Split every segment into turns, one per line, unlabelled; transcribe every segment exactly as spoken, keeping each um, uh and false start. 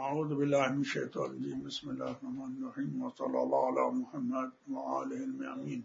أعوذ بالله من الشيطان الرجيم. بسم الله الرحمن الرحيم، وصلى الله على محمد وآله المؤمنين.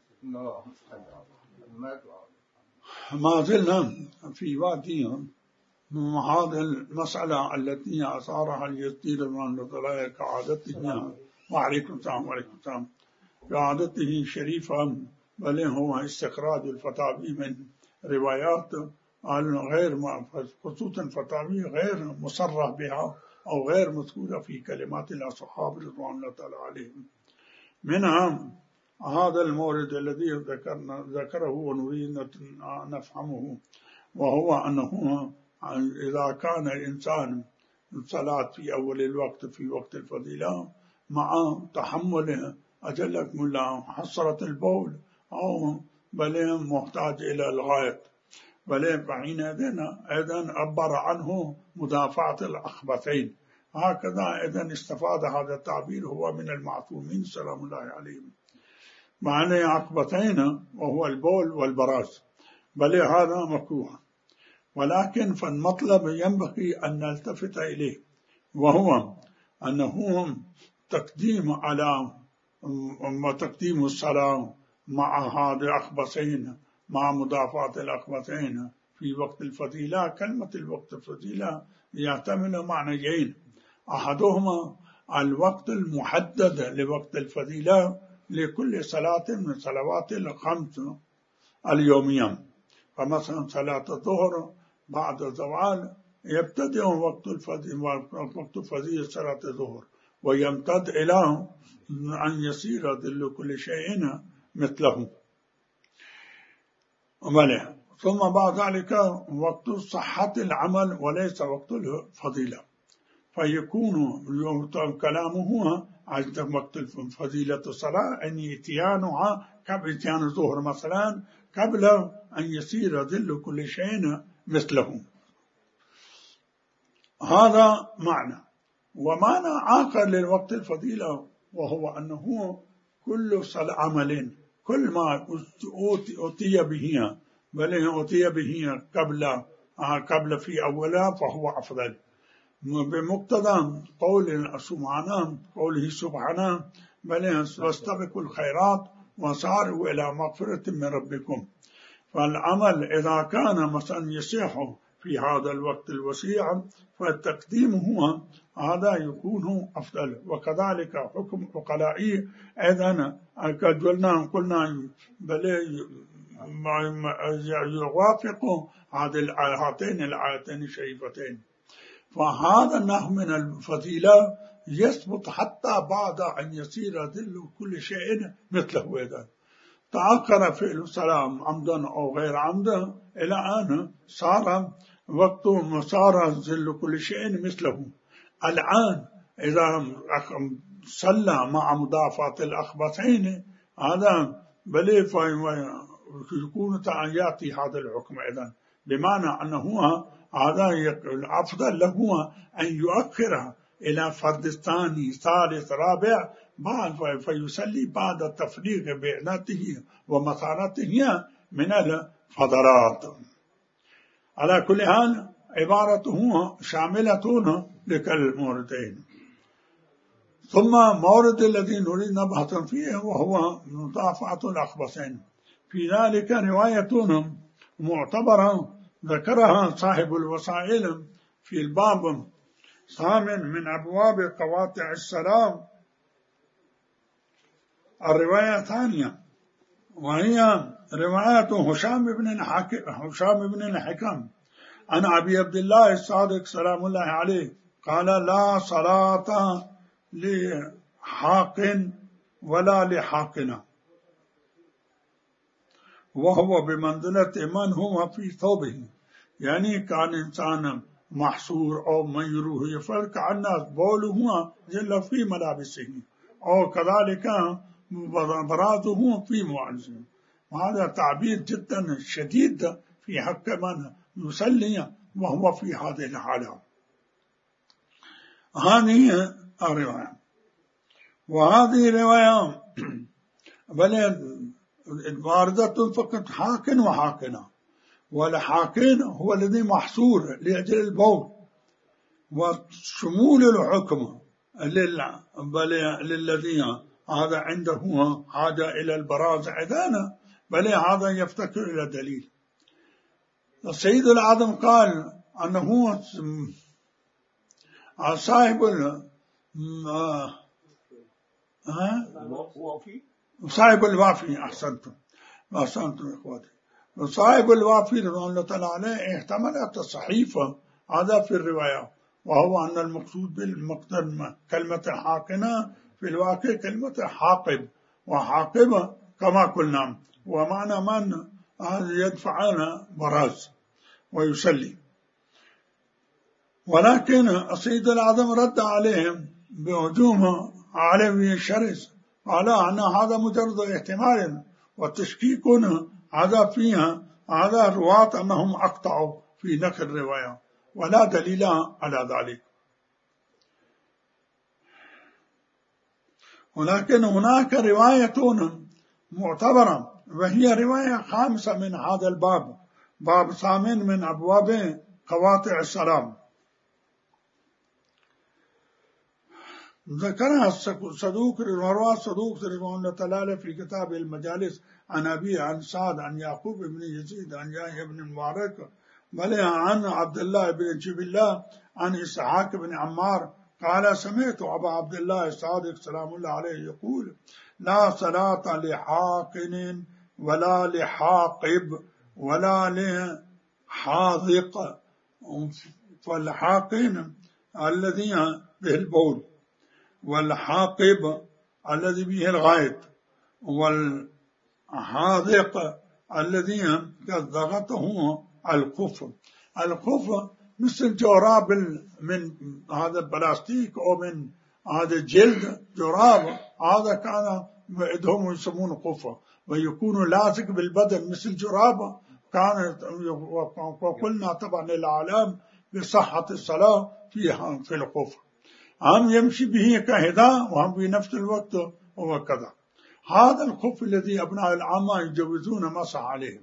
ما زلنا في وادي هذه المسألة التي أثارها اليزيد بن الطلاق كعادته، وعليكم السلام وعليكم السلام، كعادته شريفا، بل هو استخراج الفتاوي من روايات غير خصوصا فتاوي غير مصرح بها أو غير مذكورة في كلمات الأصحاب رضوان الله تعالى عليهم. منها هذا المورد الذي ذكرنا ذكره ونريد أن نفهمه، وهو أنه إذا كان الإنسان الصلاة في أول الوقت في وقت الفضيلة مع تحمل أجلكم الله حصرة البول أو بل محتاج إلى الغاية، بل فحينئذ أيضا عبر عنه مدافعة الأخبثين. هكذا إذن استفاد هذا التعبير، هو من المعصومين سلام الله عليهم، معنى أخبثين وهو البول والبراز، بل هذا مكروه، ولكن فالمطلب ينبغي أن نلتفت إليه، وهو أنه تقديم على تقديم الصلاة مع هذه الأخبثين، مع مدافعة الأخبثين في وقت الفضيلة. كلمة الوقت الفضيلة يحتمل معنيين، أحدهما الوقت المحدد لوقت الفضيلة لكل صلاة من صلوات الخمس اليومية، فمثلا صلاة الظهر بعد الزوال يبتدئ وقت الفضيلة وقت فضيلة صلاة الظهر، ويمتد إلى أن يصير ظل كل شيء مثله. ثم بعد ذلك وقت صحة العمل وليس وقت الفضيلة، فيكون كلامه عند وقت فضيلة الصلاة أن اتيانها قبل اتيان الظهر مثلا، قبل أن يصير ظل كل شيء مثله. هذا معنى. ومعنى آخر للوقت الفضيلة، وهو أنه كل عمل كل ما أتي به بل أتي به قبل قبل في أولها فهو أفضل، بمقتضى قول سبحانه قوله سبحانه بل واستبقوا الخيرات وسارعوا إلى مغفرة من ربكم. فالعمل إذا كان مثلا يصح في هذا الوقت الوسيع فالتقديم هو هذا يكون أفضل. وكذلك حكم عقلائي أيضا قلنا قلنا بل يوافق هاتين الآيتين الشريفتين. فهذا النحو من الفضيلة يثبت حتى بعد أن يصير ظل كل شيء مثله. إذا تأخر فعل السلام عمدا أو غير عمدا إلى أن صار وقت صار ظل كل شيء مثله. الآن إذا صلى مع مدافعة الأخبثين هذا بل يكون يأتي هذا الحكم إذن، بمعنى أنه هذا الأفضل له أن يؤخرها إلى فرد الثاني ثالث رابع بعد فيصلي بعد التفريغ بعنته ومثانته من الفضلات. على كل حال عبارته شاملة لكل موردين. ثم مورد الذي نريد نبحث فيه وهو مدافعة الأخبثين. في ذلك رواية معتبرة ذكرها صاحب الوسائل في الباب الثامن من أبواب قواطع السلام، الرواية الثانية، وهي رواية هشام بن الحكم هشام بن الحكم عن أبي عبد الله الصادق سلام الله عليه قال: لا صلاة لحاق ولا لحاقنا، وهو بمنزلة من هو في ثوبه، يعني كان إنسان محصور أو ميروه يفرق عن الناس بوله جل في ملابسه، أو كذلك برازه في معزه. وهذا تعبير جدا شديد في حق من يصلي وهو في هذه الحالة. هذه الرواية، وهذه الرواية بل واردة فقط حاكن وحاكنة، والحاكن هو الذي محصور لأجل البول، وشمول الحكم للذين هذا عنده حاجة إلى البراز عدانا، بل هذا يفتكر إلى دليل. السيد العظم قال أنه صاحب صاحب الوافي. أحسنتم أحسنتم إخواتي. صاحب الوافي رضوان الله تعالى عليه احتملت الصحيفة هذا في الرواية، وهو أن المقصود بالمقتدمة كلمة حاقنة في الواقع كلمة حاقب، وحاقب كما قلنا ومعنى من يدفعنا براز ويسلي. ولكن السيد العظم رد عليهم بهجوم علوي شرس، قال أن هذا مجرد احتمال والتشكيك هذا فيها هذا رواة أنهم أقطعوا في نقل الرواية ولا دليل على ذلك. ولكن هناك رواية معتبرة وهي رواية خامسة من هذا الباب، باب ثامن من أبواب قواطع السلام، ذكرها صدوق رواه صدوق رضوان الله تعالى في كتاب المجالس عن أبي عن سعد عن يعقوب بن يزيد عن يحيى بن المبارك بل عن عبد الله بن جبل الله عن إسحاق بن عمار قال سمعت أبا عبد الله الصادق سلام الله عليه يقول لا صلاة لحاقن ولا لحاقب ولا لحاذق. فالحاقن الذي به البول، والحاقب الذي به الغائط، والحاذق الذي قد ضغطه الخف. الخف مثل جراب من هذا البلاستيك أو من هذا الجلد، جراب هذا كان بعدهم يسمونه خفة، ويكون لازق بالبدن مثل جراب. كانت وقلنا طبعا العالم بصحة الصلاة فيها في الخف، هم يمشي به كهداء وهم في نفس الوقت هو كذا. هذا الخف الذي أبناء العامة يجوزون مسح عليهم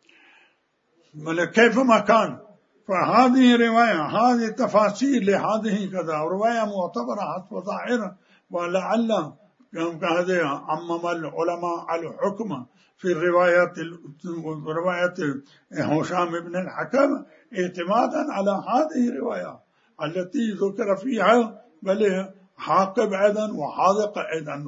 كيفما كان. فهذه رواية، هذه تفاسير لهذه كذا، رواية معتبرة حسب ظاهرة، ولعل هذا عمم العلماء الحكم في الروايات رواية هشام بن الحكم اعتمادا على هذه الرواية التي ذكر فيها بل حاقب أيضا وحاذق أيضا.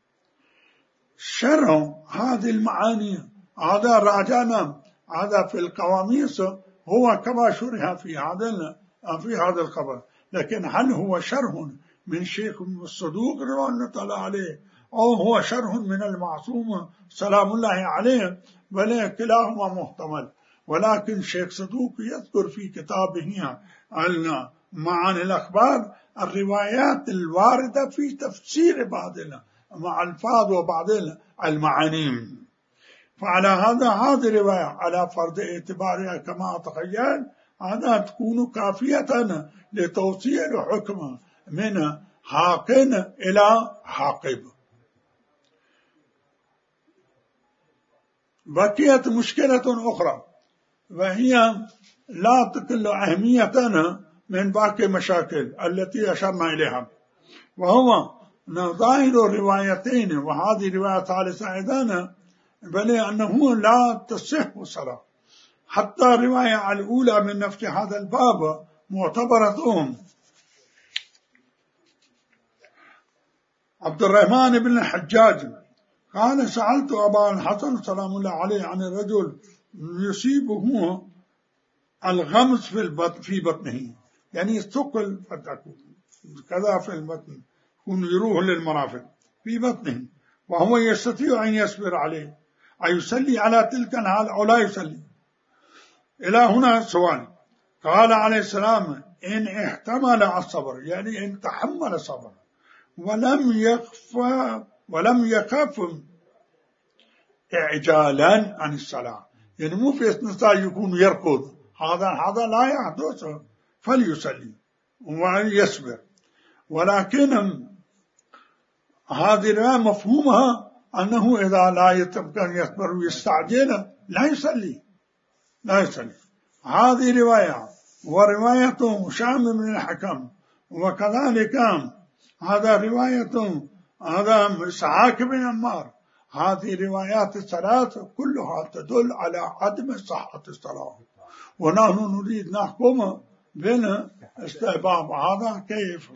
شرح هذه المعاني هذا راجعنا هذا في القواميس هو كما شرح في هذا في هذا الخبر، لكن هل هو شرح من شيخ الصدوق رضوان الله تعالى عليه أو هو شرح من المعصوم سلام الله عليه؟ بل كلاهما محتمل. ولكن شيخ صدوق يذكر في كتابه معاني الأخبار الروايات الواردة في تفسير بعض مع الفاظ وبعض المعاني. فعلى هذا هذه الرواية على فرض اعتبارها كما أتخيل هذا تكون كافية لتوصيل الحكم من حاقن إلى حاقب. بقيت مشكلة أخرى وهي لا تقل أهمية من باقي المشاكل التي أشرنا إليها، وهو ظاهر الروايتين وهذه رواية ثالثة أيضا بل أنه لا تصح الصلاة. حتى الرواية الأولى من نفس هذا الباب معتبرتهم. عبد الرحمن بن الحجاج قال سألت أبا الحسن سلام الله عليه عن الرجل يصيبه الغمس في البطن في بطنه، يعني الثقل كذا في البطن يكون يروح للمرافق في بطنه وهو يستطيع أن يصبر عليه، أيصلي على تلك الحال أو لا يصلي؟ إلى هنا سؤال. قال عليه السلام إن احتمل الصبر، يعني إن تحمل الصبر ولم يخفى ولم يخف إعجالا عن الصلاة، يعني مو في استثناء يكون يركض، هذا هذا لا يحدث، فليصلي ويصبر. ولكن هذه الرواية مفهومها أنه إذا لا يتمكن يصبر ويستعجل لا يصلي لا يصلي. هذه رواية ورواية هشام بن الحكم، وكذلك هذا رواية هذا إسحاق بن عمار. هذه الروايات الثلاث كلها تدل على عدم صحة الصلاة، ونحن نريد نحكم بين استحباب. هذا كيف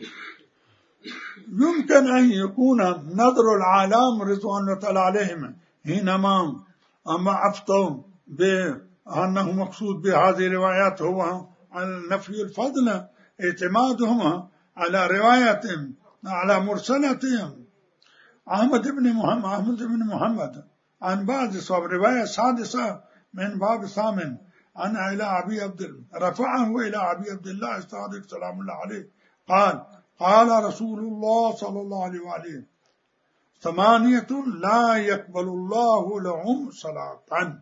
يمكن أن يكون نظر العالم رضوان الله تعالى عليهم حينما أما أفتوا بأنه مقصود بهذه الروايات هو نفي الفضل، اعتمادهم على رواية على مرسلتهم أحمد بن محمد أحمد بن محمد عن بعض صحاب رواية سادسة من باب ثامن عن إلى أبي عبد رفعه إلى أبي عبد الله الصادق سلام الله عليه قال قال رسول الله صلى الله عليه وآله ثمانية لا يقبل الله لهم صلاة.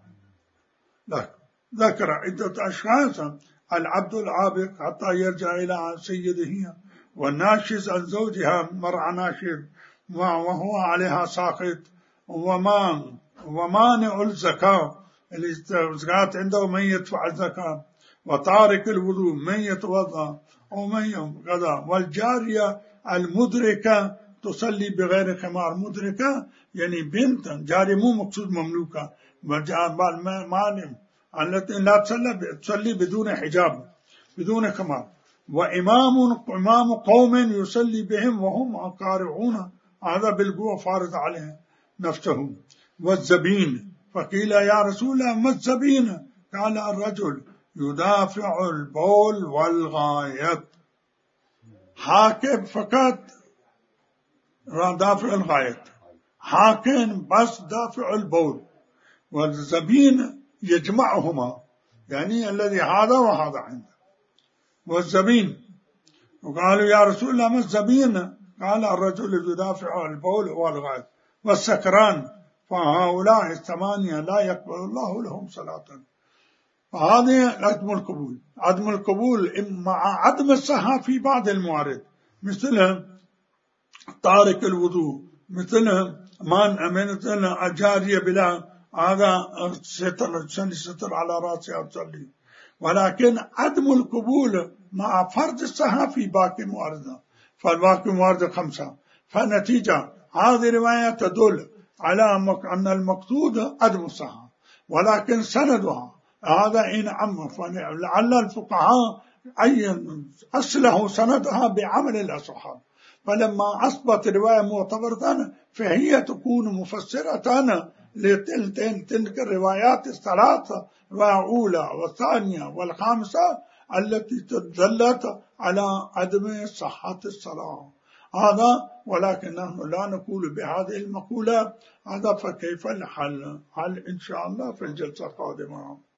ذكر عدة أشخاص: العبد العابق حتى يرجع إلى سيده، والناشز عن زوجها مرعى ناشر وهو عليها ساقط، وما ومانع الزكاة الزكاة عنده من يدفع الزكاة، وتارك الوضوء من يتوضأ ومن كذا، والجارية المدركة تصلي بغير خمار. مدركة يعني بنت، جارية مو مقصود مملوكة، معلم التي لا تصلي بدون حجاب بدون خمار. وإمام إمام قوم يصلي بهم وهم قارعون، هذا بالقوة فارض عليه نفسه. والزبين، فقيل يا رسول الله ما الزبين؟ قال الرجل يدافع البول والغاية. حاكم فقط دافع الغاية، حاكم بس دافع البول، والزبين يجمعهما، يعني الذي هذا وهذا عنده. والزبين، وقالوا يا رسول الله ما الزبين؟ قال الرجل يدافع البول والغاية. والسكران، فهؤلاء الثمانية لا يقبل الله لهم صلاة. فهذه عدم القبول. عدم القبول مع عدم الصحة في بعض الموارد، مثل تارك الوضوء، مثل من مثل الجارية بلا هذا ستر ستر على رأسها تصلي. ولكن عدم القبول مع فرض الصحة في باقي الموارد، فالباقي الموارد خمسة. فنتيجة هذه الرواية تدل على أن المقصود عدم الصحة، ولكن سندها هذا إن عم، فلعل الفقهاء أي أصله سندها بعمل الأصحاب، فلما أصبحت الرواية معتبرة فهي تكون مفسرة لتلك الروايات الثلاثة، الأولى والثانية والخامسة التي دلت على عدم صحة الصلاة. هذا ولكن نحن لا نقول بهذه المقولة. هذا فكيف الحل؟ حل إن شاء الله في الجلسة القادمة.